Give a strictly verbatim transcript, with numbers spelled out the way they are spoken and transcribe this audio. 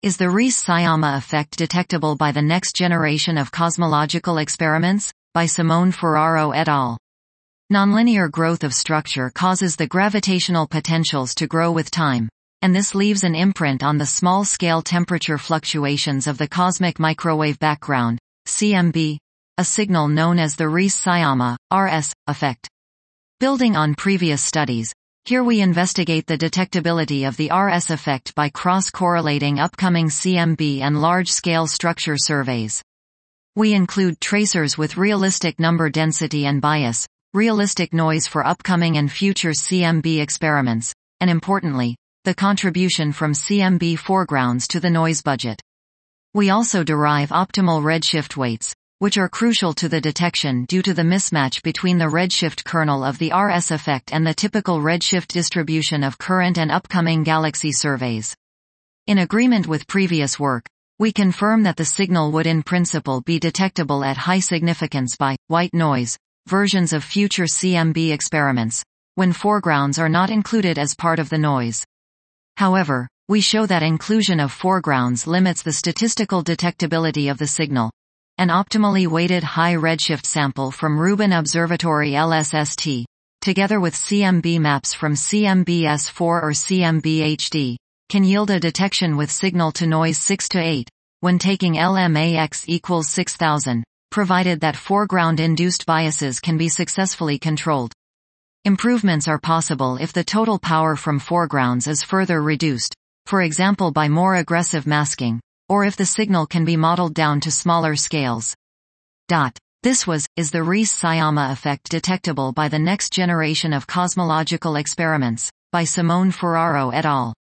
Is the Rees-Sayama effect detectable by the next generation of cosmological experiments? By Simone Ferraro et al. Nonlinear growth of structure causes the gravitational potentials to grow with time, and this leaves an imprint on the small-scale temperature fluctuations of the cosmic microwave background, C M B, a signal known as the Rees-Sayama, R S, effect. Building on previous studies, here we investigate the detectability of the R S effect by cross-correlating upcoming C M B and large-scale structure surveys. We include tracers with realistic number density and bias, realistic noise for upcoming and future C M B experiments, and importantly, the contribution from C M B foregrounds to the noise budget. We also derive optimal redshift weights, which are crucial to the detection due to the mismatch between the redshift kernel of the R S effect and the typical redshift distribution of current and upcoming galaxy surveys. In agreement with previous work, we confirm that the signal would in principle be detectable at high significance by white noise versions of future C M B experiments, when foregrounds are not included as part of the noise. However, we show that inclusion of foregrounds limits the statistical detectability of the signal. An optimally weighted high redshift sample from Rubin Observatory L S S T, together with C M B maps from C M B S four or C M B H D, can yield a detection with signal-to-noise six to eight, when taking L M A X equals six thousand, provided that foreground-induced biases can be successfully controlled. Improvements are possible if the total power from foregrounds is further reduced, for example by more aggressive masking, or if the signal can be modeled down to smaller scales. Dot. This was, is the Rees-Sayama effect detectable by the next generation of cosmological experiments? By Simone Ferraro et al.